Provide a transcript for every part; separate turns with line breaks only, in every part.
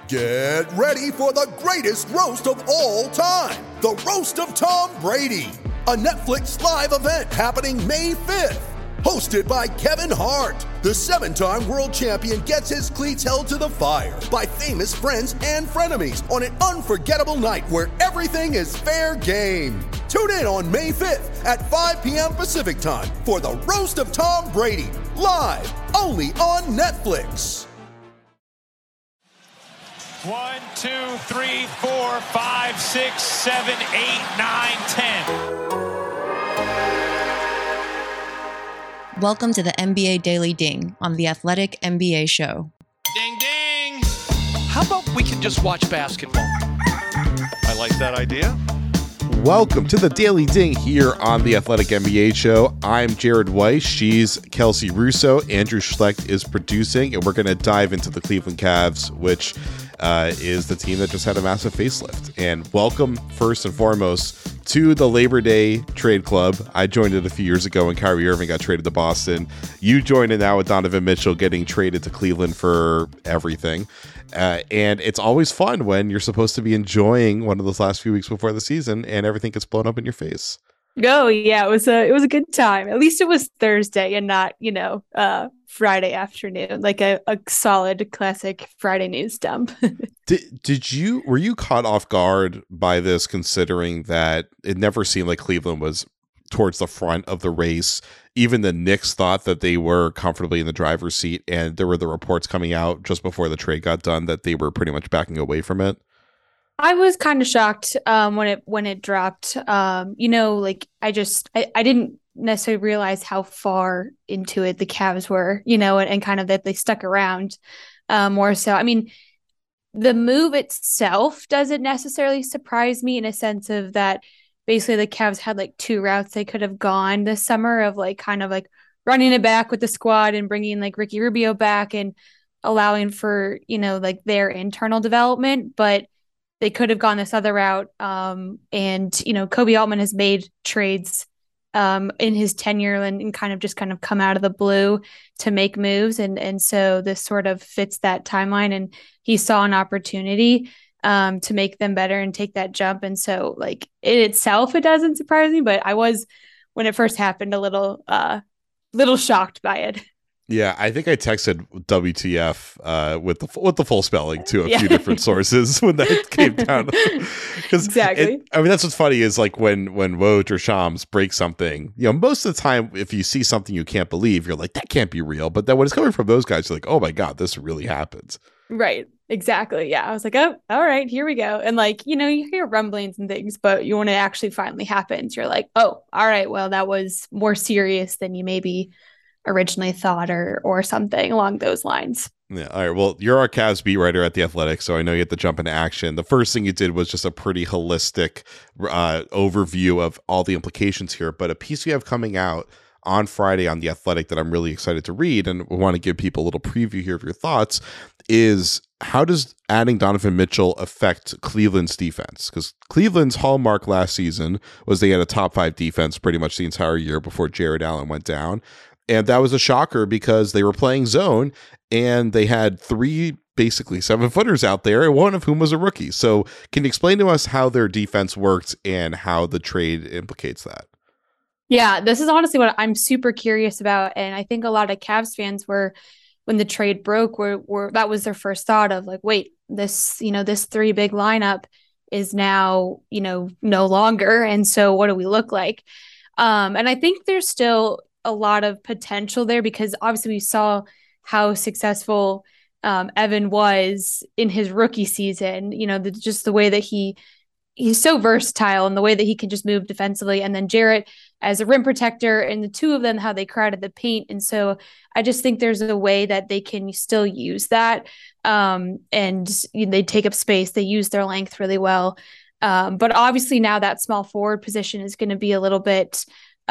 Get ready for the greatest roast of all time, the Roast of Tom Brady, a Netflix live event happening May 5th. Hosted by Kevin Hart, the 7-time world champion gets his cleats held to the fire by famous friends and frenemies on an unforgettable night where everything is fair game. Tune in on May 5th at 5 p.m. Pacific time for the Roast of Tom Brady, live only on Netflix.
1, 2, 3, 4, 5, 6, 7, 8, 9, 10.
Welcome to the NBA Daily Ding on the Athletic NBA Show.
Ding, ding.
How about we can just watch basketball?
I like that idea.
Welcome to the Daily Ding here on the Athletic NBA Show. I'm Jared Weiss. She's Kelsey Russo. Andrew Schlecht is producing, and we're going to dive into the Cleveland Cavs, which is the team that just had a massive facelift. And welcome, first and foremost, to the Labor Day Trade Club. I joined it a few years ago when Kyrie Irving got traded to Boston. You joined it now with Donovan Mitchell getting traded to Cleveland for everything. And it's always fun when you're supposed to be enjoying one of those last few weeks before the season and everything gets blown up in your face.
Oh yeah, it was a good time. At least it was Thursday and not, Friday afternoon, like a solid classic Friday news dump.
Were you caught off guard by this, considering that it never seemed like Cleveland was towards the front of the race? Even the Knicks thought that they were comfortably in the driver's seat, and there were the reports coming out just before the trade got done that they were pretty much backing away from it.
I was kind of shocked when it dropped. I didn't necessarily realize how far into it the Cavs were, and kind of that they stuck around more so. I mean, the move itself doesn't necessarily surprise me in a sense of that basically the Cavs had like two routes they could have gone this summer of like kind of like running it back with the squad and bringing like Ricky Rubio back and allowing for, like their internal development. But they could have gone this other route. Koby Altman has made trades in his tenure and kind of come out of the blue to make moves. And so this sort of fits that timeline. And he saw an opportunity to make them better and take that jump. And so like in itself, it doesn't surprise me, but I was, when it first happened, a little shocked by it.
Yeah, I think I texted WTF with the full spelling to a few different sources when that came down.
Exactly.
That's what's funny is like when Woj or Shams break something, most of the time, if you see something you can't believe, you're like, that can't be real. But then when it's coming from those guys, you're like, oh my God, this really happens.
Right. Exactly. Yeah. I was like, oh, all right, here we go. And like, you hear rumblings and things, but when it actually finally happens, you're like, oh, all right, well, that was more serious than you maybe originally thought or something along those lines.
Yeah. All right. Well, you're our Cavs beat writer at The Athletic, so I know you have to jump into action. The first thing you did was just a pretty holistic overview of all the implications here, but a piece we have coming out on Friday on The Athletic that I'm really excited to read, and we want to give people a little preview here of your thoughts, is how does adding Donovan Mitchell affect Cleveland's defense? Because Cleveland's hallmark last season was they had a top 5 defense pretty much the entire year before Jared Allen went down. And that was a shocker because they were playing zone and they had 3 basically 7-footers out there, one of whom was a rookie. So can you explain to us how their defense worked and how the trade implicates that?
Yeah, this is honestly what I'm super curious about. And I think a lot of Cavs fans were, when the trade broke, were that was their first thought of like, wait, this 3 big lineup is now, no longer. And so what do we look like? And I think there's still a lot of potential there because obviously we saw how successful Evan was in his rookie season, just the way that he's so versatile and the way that he can just move defensively. And then Jarrett as a rim protector, and the two of them, how they crowded the paint. And so I just think there's a way that they can still use that. And they take up space. They use their length really well. But obviously now that small forward position is going to be a little bit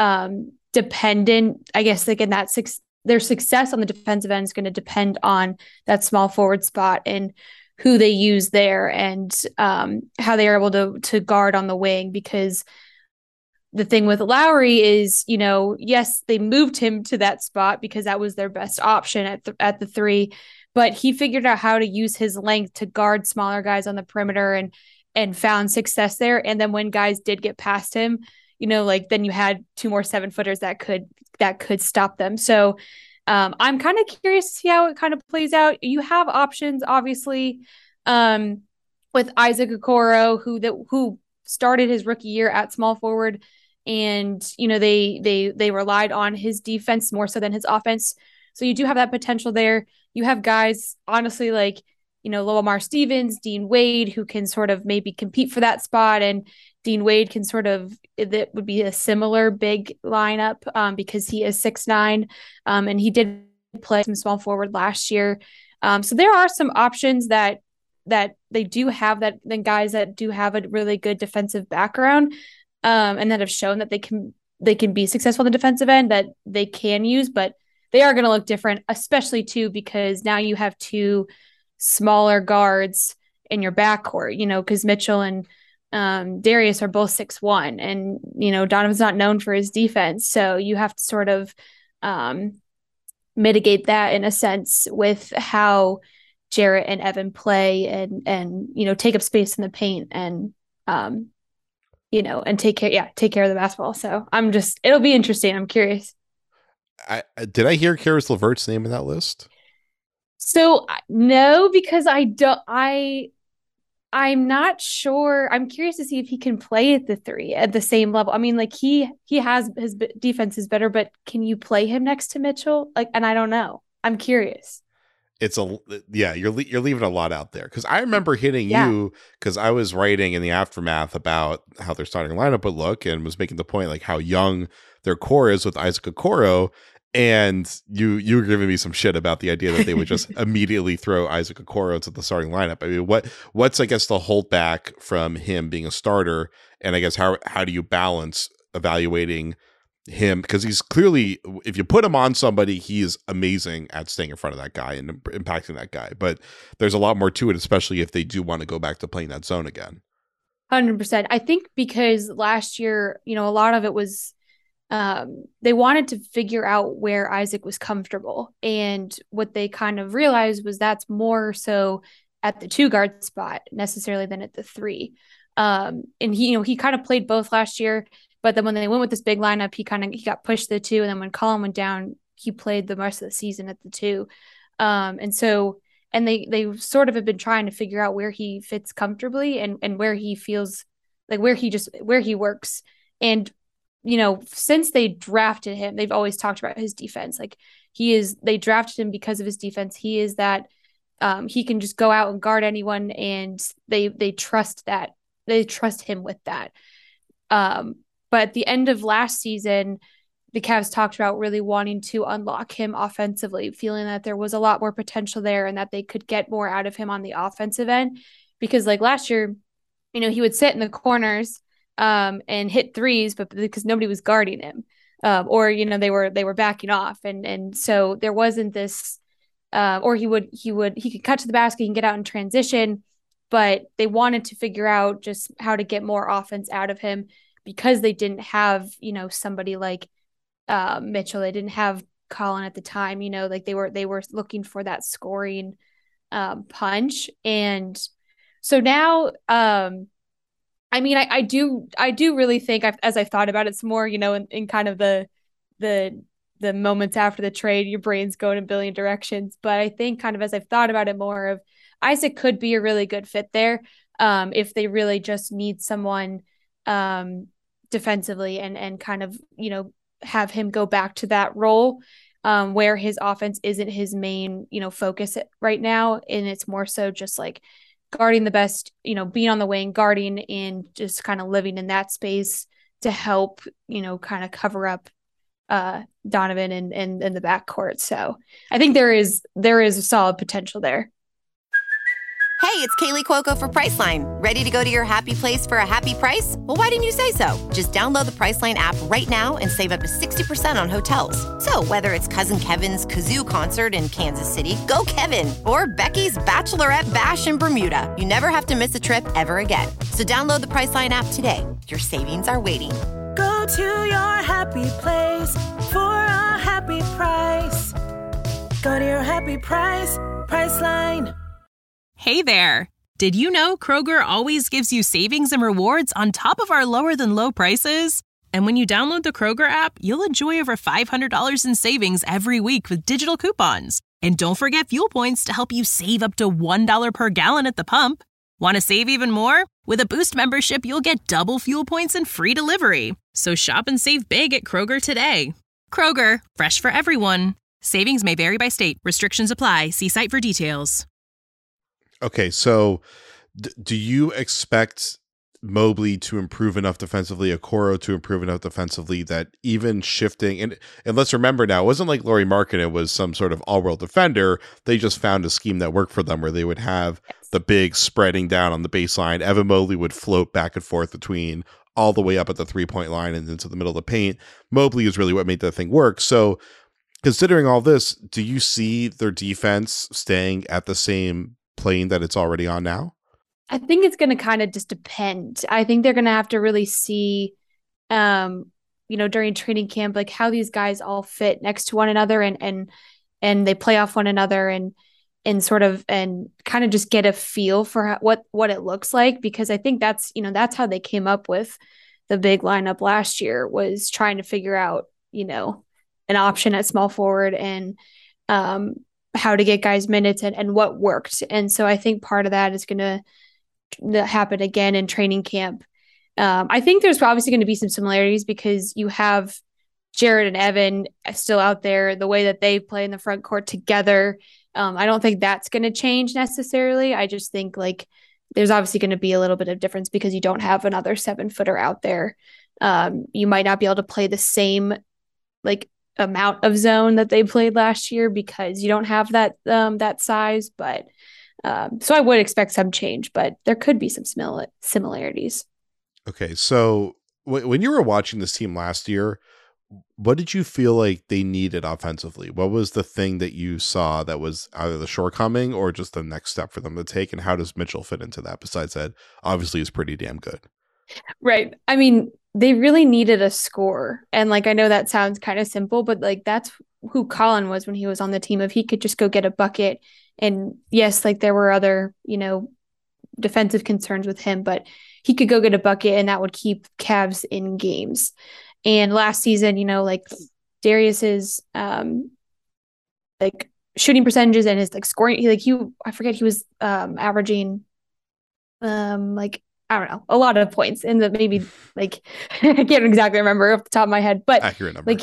dependent, I guess, like in that their success on the defensive end is going to depend on that small forward spot and who they use there and how they are able to guard on the wing. Because the thing with Lowry is, yes, they moved him to that spot because that was their best option at the 3. but he figured out how to use his length to guard smaller guys on the perimeter and found success there. And then when guys did get past him, like then you had 2 more 7-footers that could stop them. So I'm kind of curious to see how it kind of plays out. You have options, obviously, with Isaac Okoro, who started his rookie year at small forward, and they relied on his defense more so than his offense. So you do have that potential there. You have guys, honestly, like Loamar Stevens, Dean Wade, who can sort of maybe compete for that spot, and Dean Wade can that would be a similar big lineup because he is 6'9", and he did play some small forward last year. So there are some options that they do have, that then guys that do have a really good defensive background, and that have shown that they can be successful in the defensive end, that they can use, but they are going to look different, especially too because now you have 2 smaller guards in your backcourt, because Mitchell and Darius are both 6'1", and Donovan's not known for his defense, so you have to sort of mitigate that in a sense with how Jarrett and Evan play and take up space in the paint and and take care of the basketball. So it'll be interesting. I'm curious.
Did I hear Karis LeVert's name in that list?
So no, because I'm not sure. I'm curious to see if he can play at the 3 at the same level. I mean, like he has, his defense is better, but can you play him next to Mitchell? And I don't know. I'm curious.
You're leaving a lot out there, because I remember hitting you because I was writing in the aftermath about how their starting lineup would look and was making the point like how young their core is with Isaac Okoro. And you were giving me some shit about the idea that they would just immediately throw Isaac Okoro into the starting lineup. I mean, what's I guess the holdback from him being a starter, and I guess how do you balance evaluating him, because he's clearly, if you put him on somebody, he is amazing at staying in front of that guy and impacting that guy. But there's a lot more to it, especially if they do want to go back to playing that zone again.
100%. I think because last year, a lot of it was. They wanted to figure out where Isaac was comfortable. And what they kind of realized was that's more so at the 2 guard spot necessarily than at the 3. And he kind of played both last year, but then when they went with this big lineup, he got pushed to the 2. And then when Colin went down, he played the rest of the season at the 2. And they sort of have been trying to figure out where he fits comfortably and where he feels like where he works. And since they drafted him, they've always talked about his defense. Like they drafted him because of his defense. He is that he can just go out and guard anyone, and they trust that. They trust him with that. But at the end of last season, the Cavs talked about really wanting to unlock him offensively, feeling that there was a lot more potential there and that they could get more out of him on the offensive end. Because like last year, he would sit in the corners and hit threes, but because nobody was guarding him, or they were backing off, and so there wasn't this. Or he could cut to the basket, he can get out in transition, but they wanted to figure out just how to get more offense out of him because they didn't have somebody like Mitchell, they didn't have Colin at the time. Like they were looking for that scoring punch, and so now. I mean, I do really think, as I've thought about it some more, in kind of the moments after the trade, your brain's going a billion directions. But I think kind of as I've thought about it more, of Isaac could be a really good fit there if they really just need someone defensively and kind of, have him go back to that role where his offense isn't his main, focus right now. And it's more so just like guarding the best, being on the wing, guarding, and just kind of living in that space to help, kind of cover up Donovan and the backcourt. So I think there is a solid potential there.
Hey, it's Kaylee Cuoco for Priceline. Ready to go to your happy place for a happy price? Well, why didn't you say so? Just download the Priceline app right now and save up to 60% on hotels. So whether it's Cousin Kevin's Kazoo Concert in Kansas City, go Kevin, or Becky's Bachelorette Bash in Bermuda, you never have to miss a trip ever again. So download the Priceline app today. Your savings are waiting.
Go to your happy place for a happy price. Go to your happy price, Priceline.
Hey there. Did you know Kroger always gives you savings and rewards on top of our lower than low prices? And when you download the Kroger app, you'll enjoy over $500 in savings every week with digital coupons. And don't forget fuel points to help you save up to $1 per gallon at the pump. Want to save even more? With a Boost membership, you'll get double fuel points and free delivery. So shop and save big at Kroger today. Kroger, fresh for everyone. Savings may vary by state. Restrictions apply. See site for details.
Okay, so do you expect Mobley to improve enough defensively, Okoro to improve enough defensively that even shifting, and let's remember now, it wasn't like Lauri Markkanen was some sort of all-world defender. They just found a scheme that worked for them where they would have the big spreading down on the baseline. Evan Mobley would float back and forth between all the way up at the three-point line and into the middle of the paint. Mobley is really what made that thing work. So considering all this, do you see their defense staying at the same plane that it's already on now?
I think it's going to kind of just depend. I think they're going to have to really see, during training camp, like how these guys all fit next to one another and they play off one another and kind of just get a feel for what it looks like, because I think that's how they came up with the big lineup last year, was trying to figure out, an option at small forward and how to get guys minutes and what worked. And so I think part of that is going to happen again in training camp. I think there's obviously going to be some similarities because you have Jared and Evan still out there, the way that they play in the front court together. I don't think that's going to change necessarily. I just think like there's obviously going to be a little bit of difference because you don't have another 7-footer out there. You might not be able to play the same like amount of zone that they played last year because you don't have that size, but so I would expect some change, but there could be some similarities.
Okay, so when you were watching this team last year, what did you feel like they needed offensively? What was the thing that you saw that was either the shortcoming or just the next step for them to take, and how does Mitchell fit into that, besides that obviously is pretty damn good?
Right. I mean, they really needed a scorer. And like, I know that sounds kind of simple, but like that's who Colin was when he was on the team. If he could just go get a bucket, and yes, like there were other, defensive concerns with him, but he could go get a bucket and that would keep Cavs in games. And last season, like Darius's like shooting percentages and his like scoring, I forget, he was averaging I don't know, a lot of points in the maybe like I can't exactly remember off the top of my head, but
accurate number.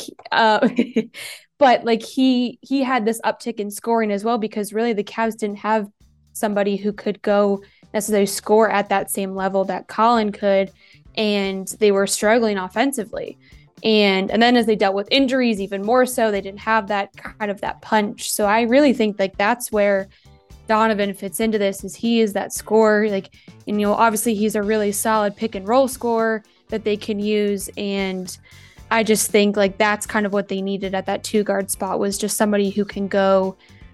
But like he had this uptick in scoring as well, because really the Cavs didn't have somebody who could go necessarily score at that same level that Colin could, and they were struggling offensively. And then as they dealt with injuries even more so, they didn't have that kind of that punch. So I really think like that's where Donovan fits into this, is he is that scorer. Like, and, obviously he's a really solid pick and roll scorer that they can use. And I just think like that's kind of what they needed at that 2-guard spot, was just somebody who can go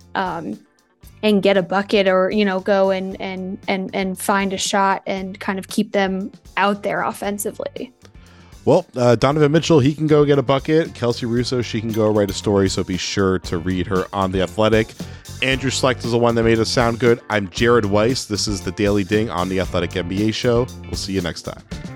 and get a bucket, or, go and find a shot and kind of keep them out there offensively.
Well, Donovan Mitchell, he can go get a bucket. Kelsey Russo, she can go write a story, so be sure to read her on The Athletic. Andrew Schlecht is the one that made us sound good. I'm Jared Weiss. This is the Daily Ding on The Athletic NBA Show. We'll see you next time.